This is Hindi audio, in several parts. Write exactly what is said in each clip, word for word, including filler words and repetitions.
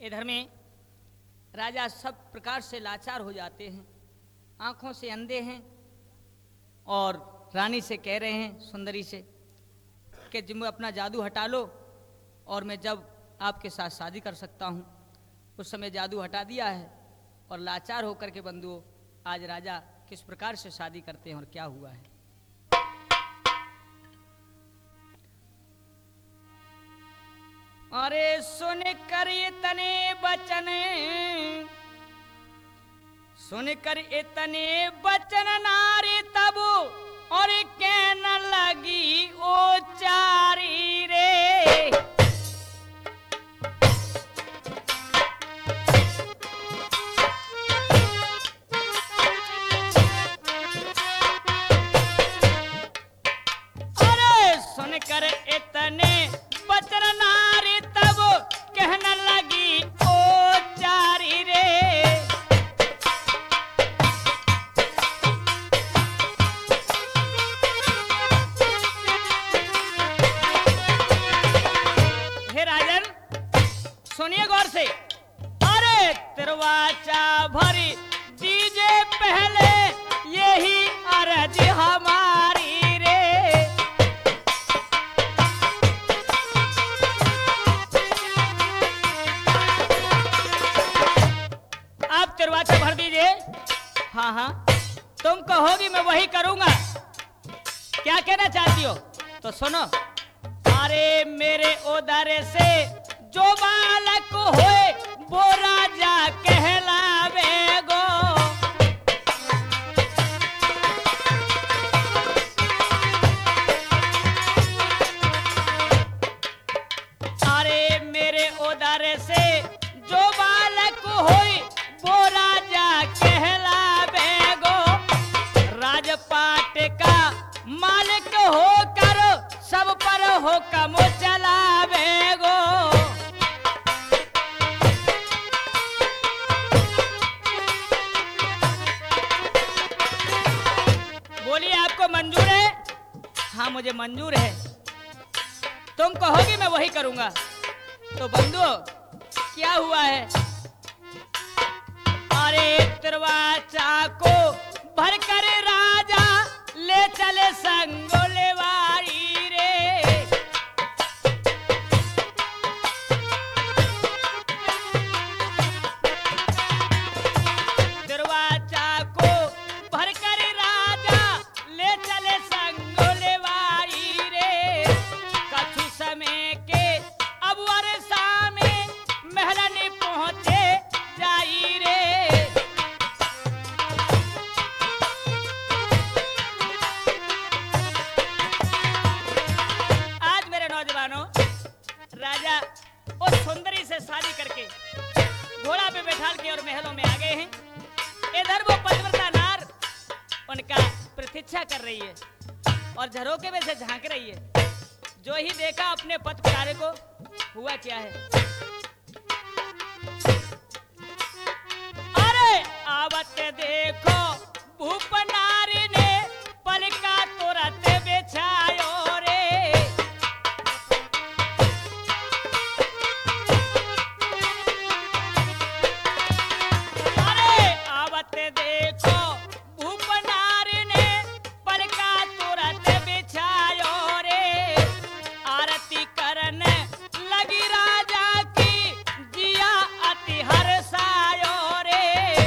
इधर में राजा सब प्रकार से लाचार हो जाते हैं, आंखों से अंधे हैं और रानी से कह रहे हैं, सुंदरी से, कि तुम अपना जादू हटा लो और मैं जब आपके साथ शादी कर सकता हूँ। उस समय जादू हटा दिया है और लाचार होकर के बंधुओं आज राजा किस प्रकार से शादी करते हैं और क्या हुआ है। अरे सुन कर इतने बचन, सुन कर इतने बचन नारी तब और कहने लगी ओ चारी रे। अरे सुन कर इतने बचन नारी तब कहने लगी ओ चारी रे। सुनिए गौर से, अरे तिरवाचा भरी दीजे पहले यही अर्ज हमारी रे। आप तिरवाचा भर दीजिए। हाँ हाँ तुम कहोगी मैं वही करूंगा। क्या कहना चाहती हो तो सुनो। अरे मेरे उदर से जो बालक होए वो राजा कहलावे गो। अरे मेरे उदर से जो बालक होए वो राजा कहलावे गो। राजपाट का मालिक होकर सब पर हुक्म चलावे गो। आपको मंजूर है? हाँ मुझे मंजूर है। तुम कहोगी मैं वही करूंगा। तो बंधुओं क्या हुआ है? अरे तिरवाचा को भरकर राजा ले चले संगोलेवारी रे। तिरवाचा को भरकर राजा ले चले संगोलेवारी रे। कछु समय के अब वर्षा में महरन पहुंचे जाई रे। आज मेरे नौजवानों राजा उस सुंदरी से शादी करके घोड़ा पे बैठाल के और महलों में आ गए हैं। इधर वो पतिव्रता नार उनका प्रतीक्षा कर रही है और झरोके में से झांक रही है। जो ही देखा अपने पति प्यारे को, हुआ क्या है? अरे आवत देखो भूप नारी ने पलका तुरंत बिछायो रे। अरे आवत देखो भूप नारी ने पलका तुरंत बिछायो रे। आरती करने लगी राजा की जिया अति हर्षायो रे।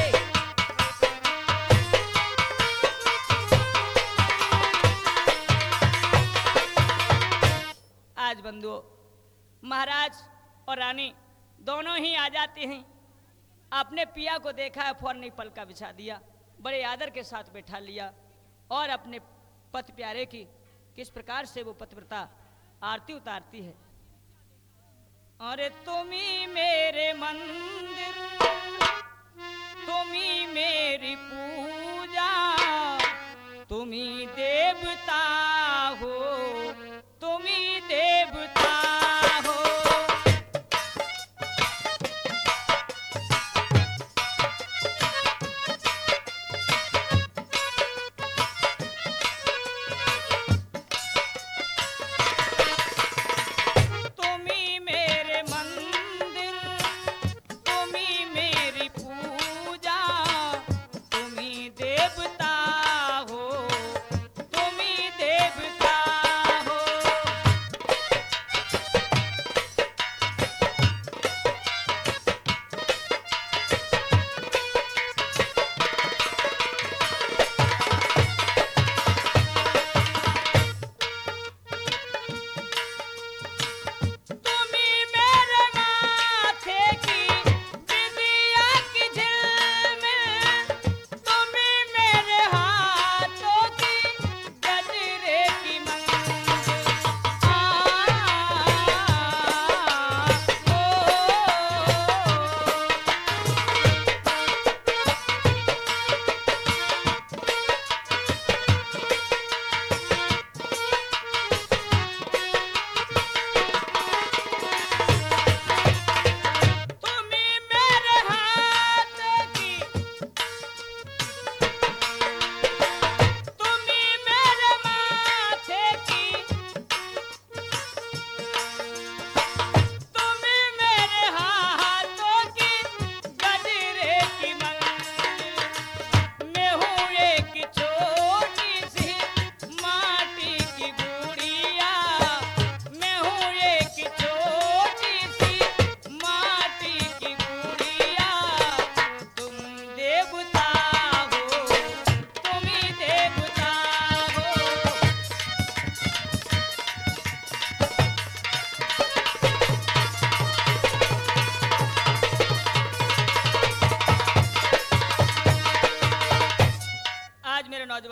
आज बंधुओं महाराज और रानी दोनों ही आ जाते हैं। अपने पिया को देखा है, फौरन ही पलका बिछा दिया, बड़े आदर के साथ बैठा लिया और अपने पति प्यारे की किस प्रकार से वो पतिव्रता आरती उतारती है। अरे तुम्ही मेरे मंदिर, तुम्ही मेरी पूजा, तुम्ही देवता हो, तुम्ही देवता हो।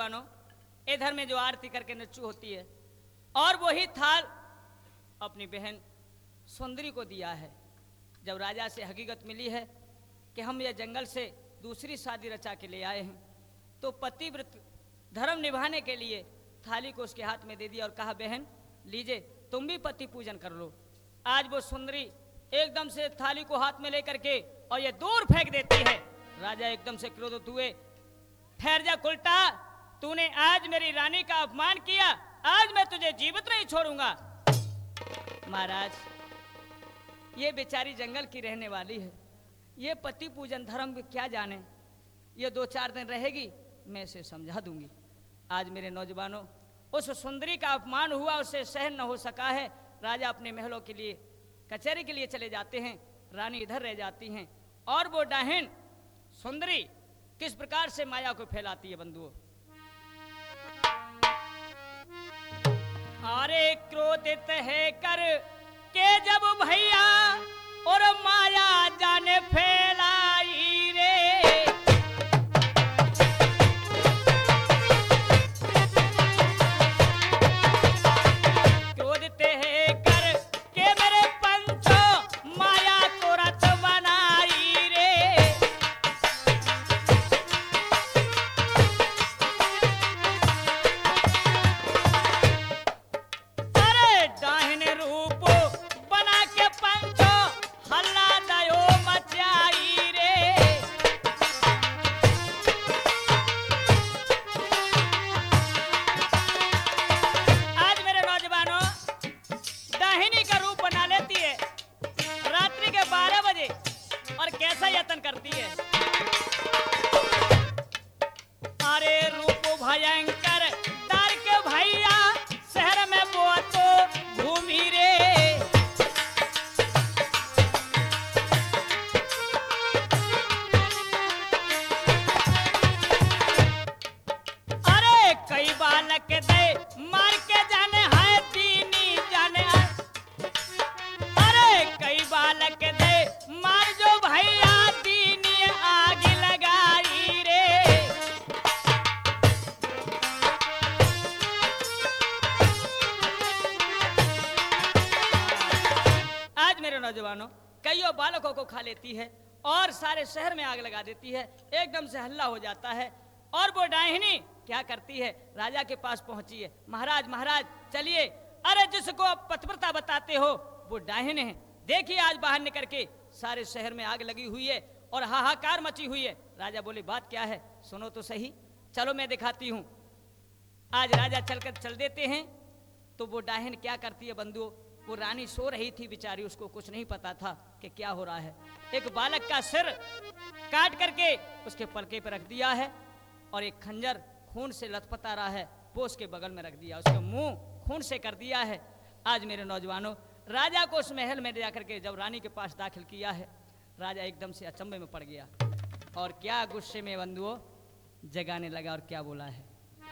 नौजवानों, इधर में जो आरती करके नच्चू होती है और वही थाल अपनी बहन सुंदरी को दिया है। जब राजा से हकीकत मिली है कि हम यह जंगल से दूसरी शादी रचा के ले आए हैं, तो पतिव्रत धर्म निभाने के लिए थाली को उसके हाथ में दे दिया और कहा, बहन लीजिए तुम भी पति पूजन कर लो। आज वो सुंदरी एकदम से थाली को हाथ में लेकर के और ये दूर फेंक देती है। राजा एकदम से क्रोधित हुए, ठहर जा कुलटा, तूने आज मेरी रानी का अपमान किया, आज मैं तुझे जीवित नहीं छोड़ूंगा। महाराज, ये बेचारी जंगल की रहने वाली है, ये पति पूजन धर्म क्या जाने, ये दो चार दिन रहेगी, मैं इसे समझा दूंगी। आज मेरे नौजवानों, उस सुंदरी का अपमान हुआ, उससे सहन न हो सका है। राजा अपने महलों के लिए कचहरी के लिए चले जाते हैं, रानी इधर रह जाती हैं और वो डाहिन सुंदरी किस प्रकार से माया को फैलाती है बंधुओं। अरे क्रोधित है कर के जब भैया और माया जाने फैलाई रे, क्रोधित है कर के मेरे पंचो माया को रथ बनाई रे। अरे डाहिन रूप बना के पंचो हल्ला दयो मचाई रे। आज मेरे नौजवानों, डाहिनी का रूप बना लेती है रात्रि के बारह बजे और कैसा यत्न करती है। अरे रूप भयंकर डर के भैया शहर में वो तो घूमी रे। अरे कई बालक दे मार के जाने है दीनी जाने है। अरे कई बालक दे मार जो भैया दीनी आग लगाई रे। आज मेरे नौजवानों, कईयों बालकों को खा लेती है और सारे शहर में आग लगा देती है, एकदम से हल्ला हो जाता है। और वो डाहिनी क्या करती है, राजा के पास पहुंची है, महाराज महाराज चलिए, अरे जिसको आप पतिव्रता बताते हो वो डाहिन है, देखिए आज बाहर निकल के सारे शहर में आग लगी हुई है और हाहाकार मची हुई है। राजा बोले, बात क्या है, सुनो तो सही, चलो मैं दिखाती हूँ। आज राजा चलकर चल देते हैं तो वो डाहिन क्या करती है बंधुओं, वो रानी सो रही थी बेचारी, उसको कुछ नहीं पता था कि क्या हो रहा है। एक बालक का सिर काट करके उसके पलके पर रख दिया है और एक खंजर खून से लथपथा रहा है वो उसके बगल में रख दिया, उसका मुंह खून से कर दिया है। आज मेरे नौजवानों, राजा को उस महल में जाकर के जब रानी के पास दाखिल किया है, राजा एकदम से अचंभे में पड़ गया और क्या गुस्से में बंधुओं जगाने लगा और क्या बोला है।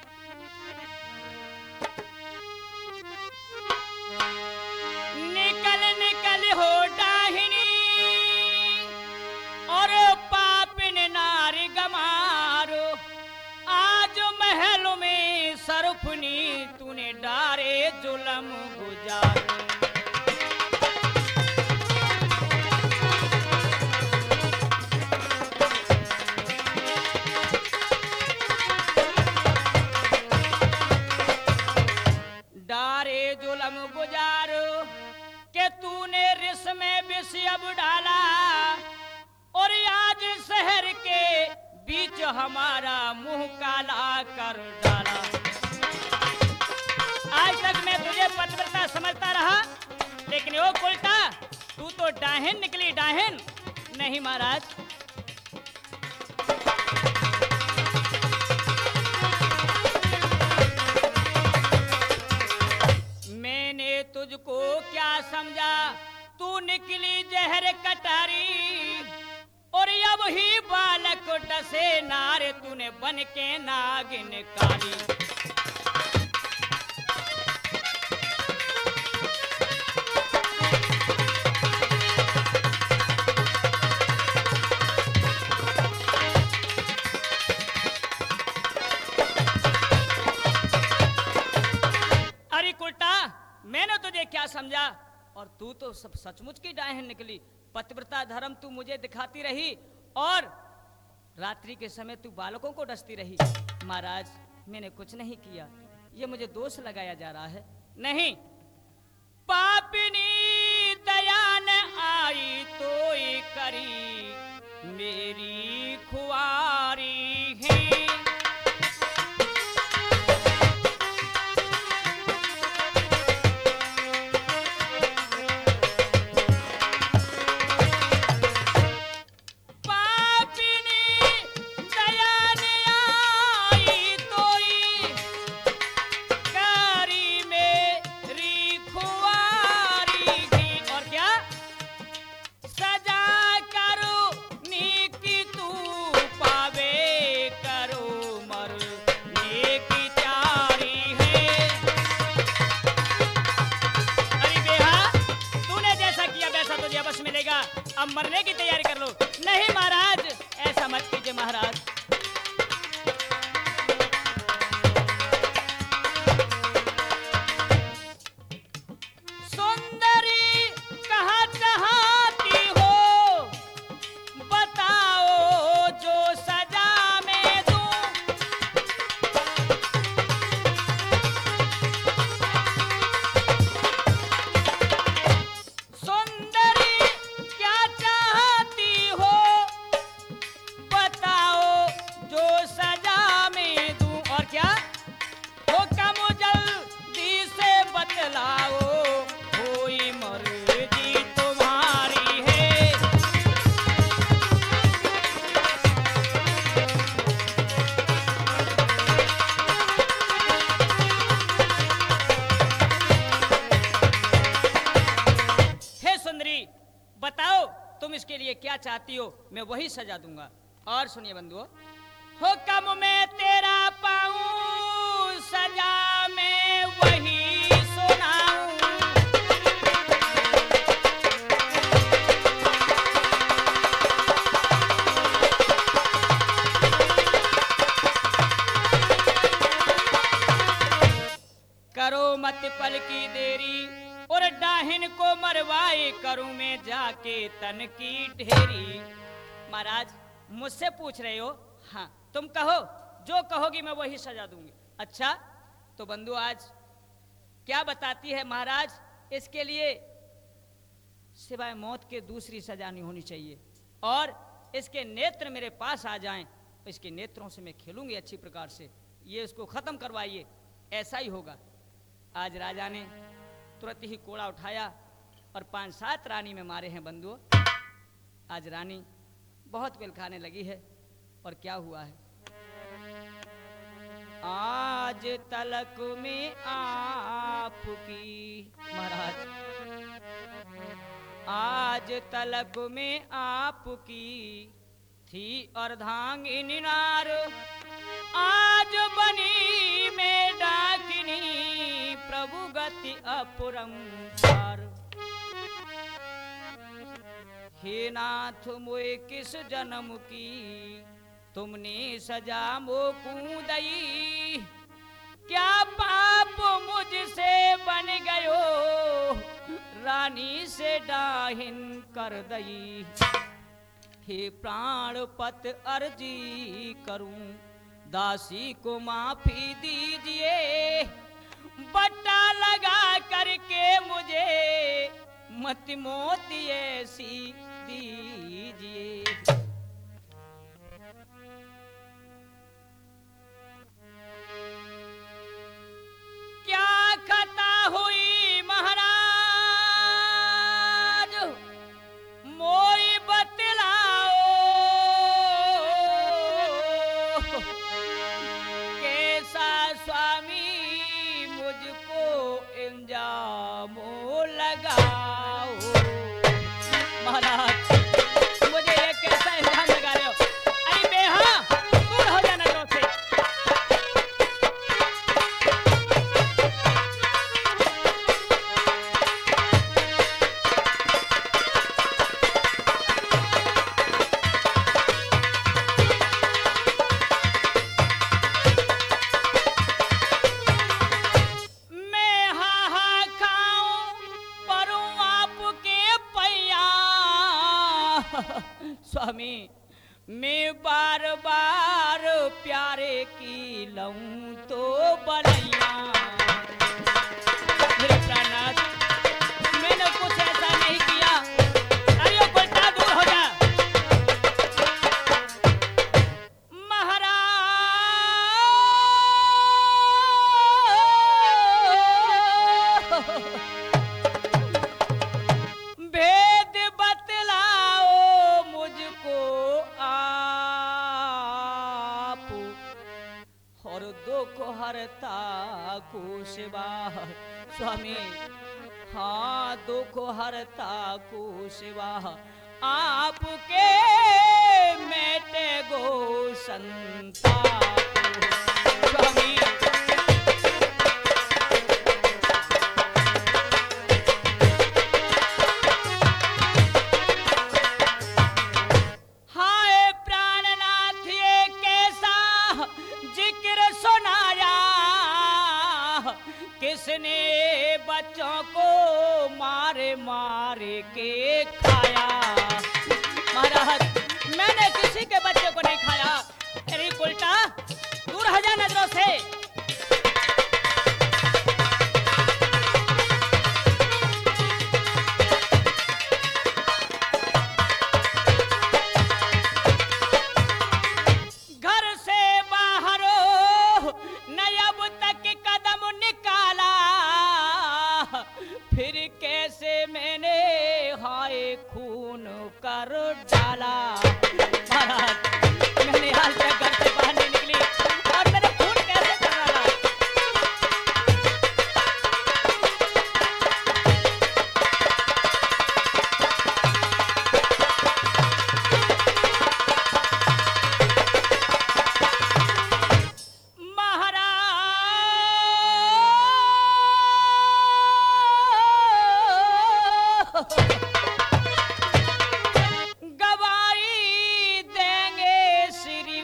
निकल निकल हो डाहिनी और पापिन नारी गमारो, आज महल में सरफनी तूने डारे जुलम गुजारो। डारे जुलम गुजारो के तूने रिस में विष अब डाला और आज शहर के बीच हमारा मुंह काला कर डाला। आज तक मैं तुझे पतिव्रता समझता रहा, लेकिन ओ उल्टा तू तो डाहिन निकली डाहिन। नहीं महाराज, मैंने तुझको क्या समझा, तू निकली जहर कटारी और अब ही बालक डसे नारे तूने बन के नागिन काली। सचमुच की डायन निकली। पतिव्रता धर्म तू मुझे दिखाती रही और रात्रि के समय तू बालकों को डसती रही। महाराज मैंने कुछ नहीं किया, ये मुझे दोष लगाया जा रहा है। नहीं, पापिनी दया न आई तो करी मेरी खुआरी है। अब मरने की तैयारी कर लो। नहीं महाराज, ऐसा मत कीजिए महाराज। सुंदरी कहाँ चाहती हो, बताओ जो सजा मैं दूं। सुंदरी चाहती हो, बताओ जो सजा मैं दूं। और क्या हुक्म जल्दी से बतलाओ, कोई मर्जी तुम्हारी है। हे सुंदरी, बताओ तुम इसके लिए क्या चाहती हो, मैं वही सजा दूंगा। और सुनिए बंधुओं, हुक्म में तेरा पाऊं, सजा में वही सुनाऊं। करो मत पल की देरी, और डाहिन को मरवाए करूं मैं जाके तन की ढेरी। महाराज मुझसे पूछ रहे हो? हाँ, तुम कहो, जो कहोगी मैं वही सजा दूंगी। अच्छा तो बंधु आज क्या बताती है महाराज, इसके लिए सिवाय मौत के दूसरी सजा नहीं होनी चाहिए। और इसके नेत्र मेरे पास आ जाएं, इसके नेत्रों से मैं खेलूंगी अच्छी प्रकार से, ये इसको खत्म करवाइए। ऐसा ही होगा। आज राजा ने तुरंत ही कोड़ा उठाया और पांच सात रानी में मारे हैं बंधुओं। आज रानी बहुत पिल खाने लगी है। और क्या हुआ है, आज तलक में आपकी महाराज, आज तलक में आपकी थी अर्धांगिनी नार, आज बनी में डाकिनी प्रभु गति अपरंपार। हे नाथ मोए किस जन्म की तुमने सजा मोकू दई, क्या पाप मुझसे बन गयो रानी से डाहिन कर दई। हे प्राणपत अर्जी करूं दासी को माफी दीजिए, बट्टा लगा करके मुझे मत मोती ऐसी दीजिए। क्या खता हुई महाराज मोई बतलाओ, कैसा स्वामी मुझको इंजामो लगाओ। महाराज मुझे ये कैसा इल्जाम लगा रहे हो? अरे बेहा स्वामी मैं बार बार प्यारे की लऊं तो बनैया। मेरे प्राणनाथ, मैंने कुछ ऐसा नहीं किया। अरे उल्टा दूर हो जा महाराज। भेद बतलाओ मुझको आप, और दुख हरता को शिवा। स्वामी हाँ, दुख हरता को शिवा आपके मेटे गो संताप। स्वामी हाय प्राणनाथ, ये कैसा जिक्र सुनाया, किसने बच्चों को मारे मारे के खाया। महाराज मैंने किसी के बच्चे को नहीं खाया। अरे उल्टा दूर हो जा नजरों से। घर से बाहर न अब तक कदम निकाला, फिर कैसे मैंने हाय खून कर डाला। महाराज मैंने आज तक घर से बाहर नहीं निकली और मैंने खून कैसे कर डाला। गवाही देंगे श्री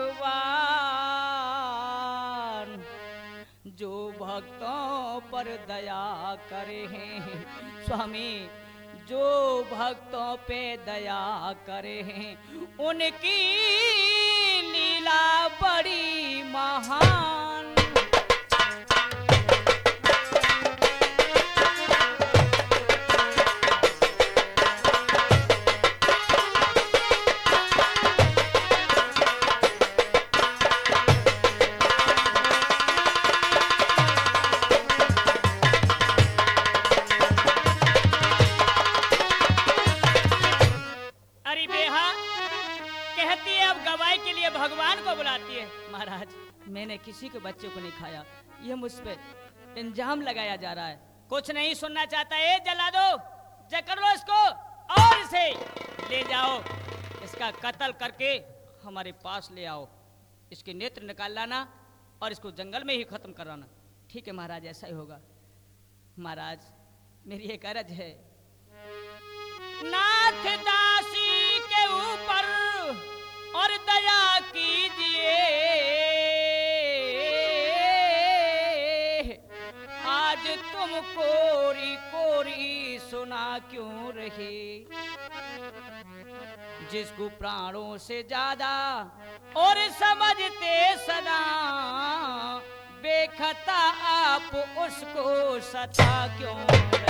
भगवान, जो भक्तों पर दया करे हैं। स्वामी जो भक्तों पे दया करे हैं, उनकी लीला बड़ी महान। भगवान को बुलाती है। महाराज मैंने किसी के बच्चे को नहीं खाया, ये मुझ पे इंजाम लगाया जा रहा है। कुछ नहीं सुनना चाहता है, जला दो, जकड़ लो इसको और इसे ले जाओ, इसका कत्ल करके हमारे पास ले आओ, इसके नेत्र निकाल लाना और इसको जंगल में ही खत्म कराना। ठीक है महाराज, ऐसा ही होगा। महाराज मेरी एक अर्ज है, नाथ दासी के ऊपर और दया कीजिए, आज तुम कोरी कोरी सुना क्यों रहे, जिसको प्राणों से ज्यादा और समझते सदा, बेखता आप उसको सता क्यों रहे।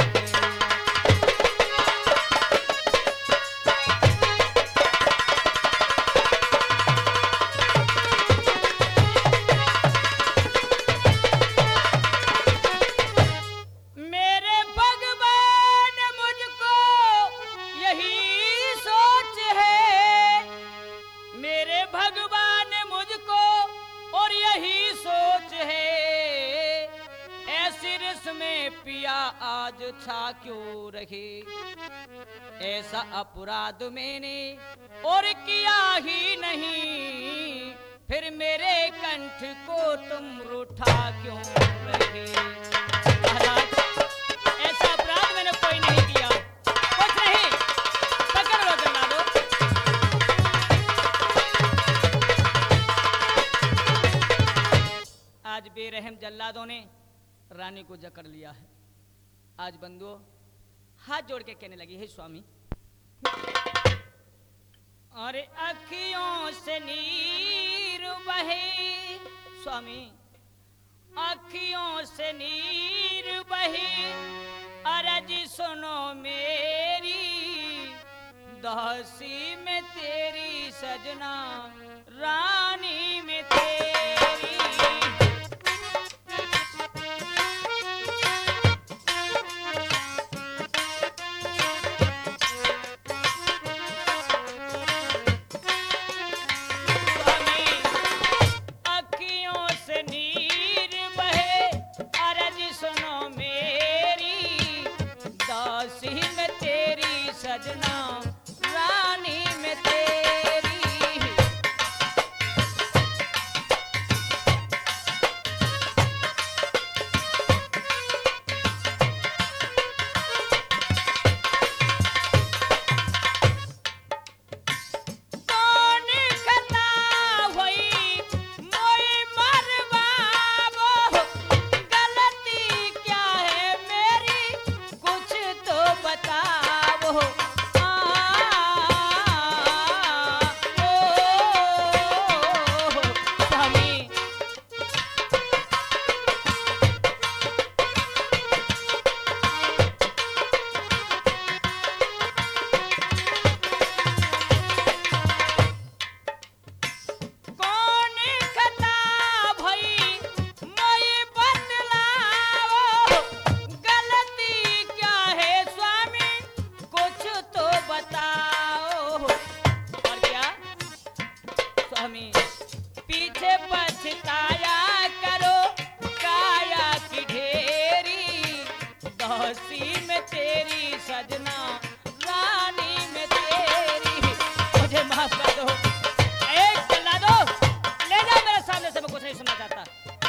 आज छा क्यों रहे, ऐसा अपराध मैंने और किया ही नहीं, फिर मेरे कंठ को तुम रूठा क्यों रहे। महाराज ऐसा अपराध मैंने कोई नहीं किया, कुछ नहीं, पकड़ लो जल्लादो। आज बेरहम जल्लादों ने रानी को जकड़ लिया है। आज बंधुओं हाथ जोड़ के कहने लगी, हे स्वामी अरे अखियों से नीर बहे स्वामी, अखियों से नीर बहे, अरज सुनो मेरी, दासी में तेरी सजना, रानी में तेरी। सजना रानी में तेरी। पीछे पछताया करो काया की ढेरी, दासी में तेरी सजना, रानी में तेरी। मुझे माफ कर दो, एक चला दो, ले जाओ मेरे सामने से, मैं कुछ नहीं सुनना चाहता।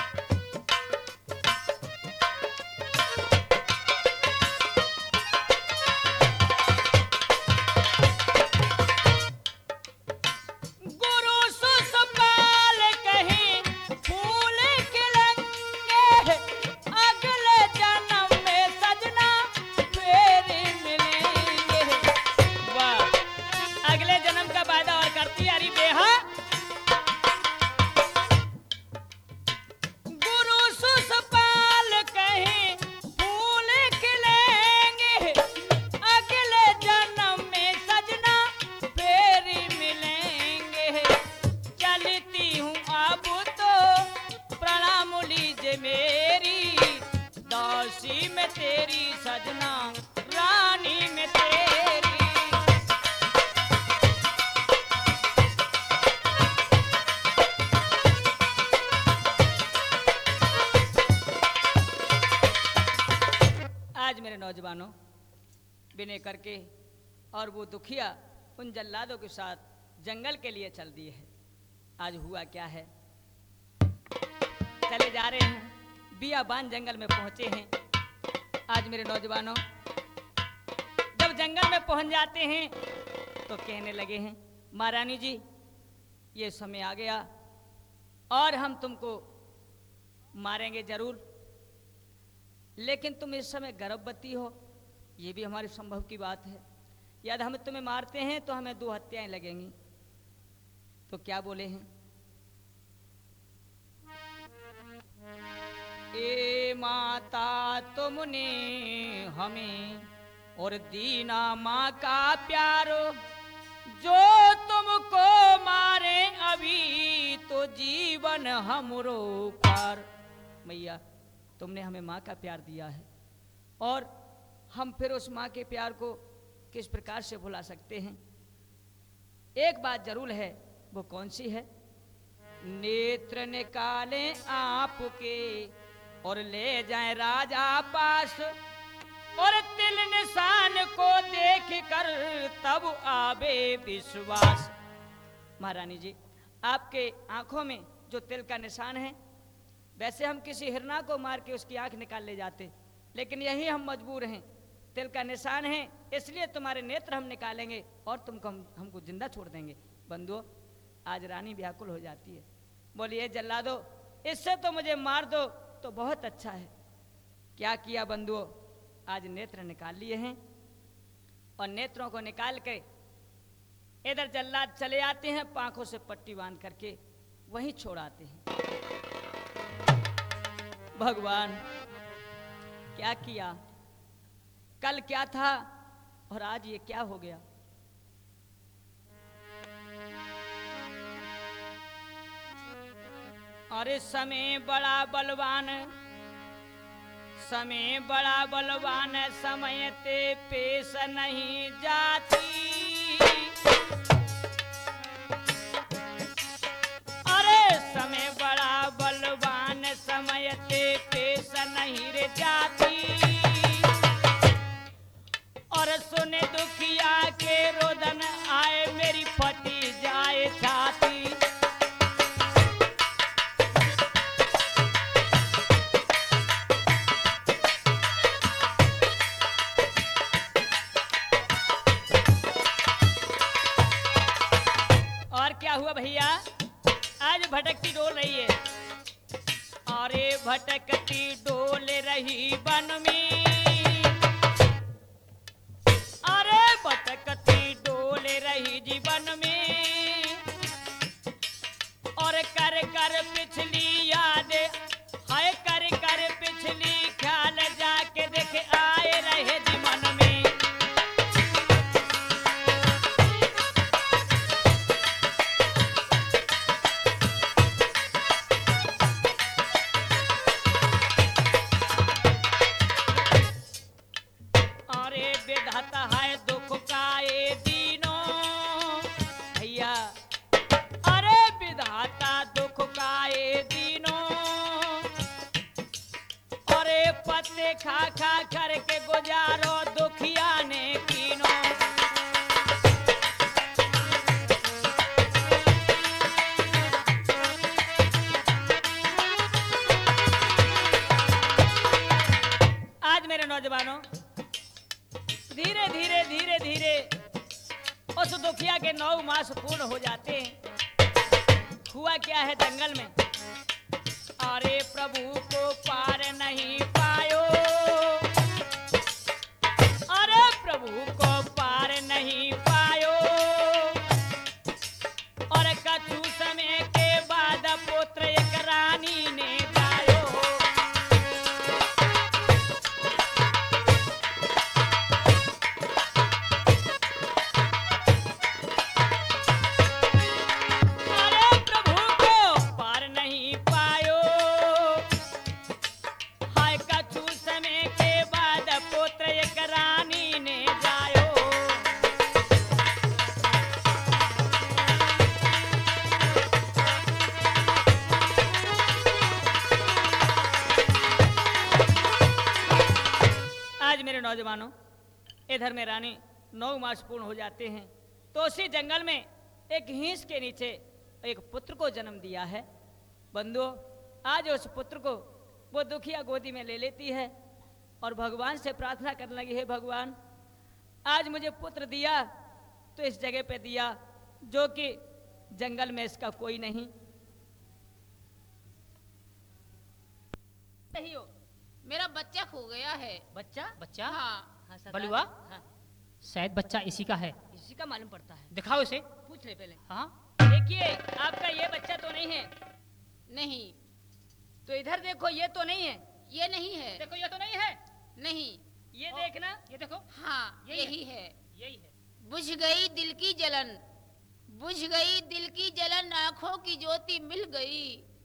मेरी दासी में तेरी सजना, रानी में तेरी। आज मेरे नौजवानों विनय करके और वो दुखिया उन जल्लादों के साथ जंगल के लिए चल दिए है। आज हुआ क्या है, चले जा रहे हैं, बियाबान जंगल में पहुंचे हैं। आज मेरे नौजवानों जब जंगल में पहुंच जाते हैं तो कहने लगे हैं, महारानी जी ये समय आ गया और हम तुमको मारेंगे जरूर, लेकिन तुम इस समय गर्भवती हो, ये भी हमारे संभव की बात है। यदि हम तुम्हें मारते हैं तो हमें दो हत्याएं लगेंगी। तो क्या बोले हैं, ए माता तुमने हमें और दीना माँ का प्यारो, जो तुमको मारे अभी तो जीवन हमरो पार। मैया तुमने हमें माँ का प्यार दिया है और हम फिर उस माँ के प्यार को किस प्रकार से भुला सकते हैं। एक बात जरूर है, वो कौन सी है, नेत्र निकालें आपके और ले जाएं राजा पास, और तिल निशान को देख कर तब आवे विश्वास। महारानी जी आपके आंखों में जो तिल का निशान है, वैसे हम किसी हिरना को मार के उसकी आंख निकाल ले जाते, लेकिन यही हम मजबूर हैं, तिल का निशान है इसलिए तुम्हारे नेत्र हम निकालेंगे और तुमको हम, हमको जिंदा छोड़ देंगे। बंधुओं आज रानी व्याकुल हो जाती है, बोलिए जल्लादो इससे तो मुझे मार दो तो बहुत अच्छा है। क्या किया बंधुओं, आज नेत्र निकाल लिए हैं और नेत्रों को निकाल के इधर जल्लाद चले आते हैं, पांखों से पट्टी बांध करके वहीं छोड़ आते हैं। भगवान क्या किया, कल क्या था और आज ये क्या हो गया। अरे समय बड़ा बलवान, समय बड़ा बलवान, समय ते पेश नहीं जाती। अरे समय बड़ा बलवान, समय ते पेश नहीं रे जाती। और सुने दुखिया के रोदन आए, मेरी फटी जाए छाती। क्या हुआ भैया, आज भटकती डोल रही है। अरे भटकती डोल रही वन में, अरे भटकती डोल रही जीवन में। और कर कर पिछली याद, हाय कर कर पिछली ख्याल, जाके देखे आए रहे जी मन में। विधाता है दुख का ये दीनों भैया, अरे विधाता दुख का ये दीनों। अरे पत्ते खा खा करके गुजारो दुखिया ने कीनो। आज मेरे नौजवानों, धीरे धीरे धीरे धीरे उस दुखिया के नौ मास पूर्ण हो जाते हैं। हुआ क्या है जंगल में, अरे प्रभु को पार नहीं पायो, अरे प्रभु को पार नहीं पायो। और कछु समय के बाद पुत्र एक रानी ने जायो। नौजवानों, इधर में रानी नौ मास पूर्ण हो जाते हैं तो उसी जंगल में एक हिंस के नीचे एक पुत्र को जन्म दिया है। बंधुओं, आज उस पुत्र को वो दुखिया गोदी में ले लेती है और भगवान से प्रार्थना करने लगी, है भगवान आज मुझे पुत्र दिया तो इस जगह पे दिया जो कि जंगल में इसका कोई नहीं। नहीं हो, मेरा बच्चा खो गया है। बच्चा बच्चा हाँ, हाँ बलुआ, हाँ, शायद बच्चा इसी का है। इसी का मालूम पड़ता है। दिखाओ इसे। पूछ ले पहले। हाँ देखिए आपका ये बच्चा तो नहीं है। नहीं। तो इधर देखो, ये तो नहीं है। ये नहीं है। देखो ये तो नहीं है। नहीं। ये देखना, ये देखो। हाँ यही यही है, यही है। बुझ गई दिल की जलन, बुझ गई दिल की जलन, आंखों की ज्योति मिल गई।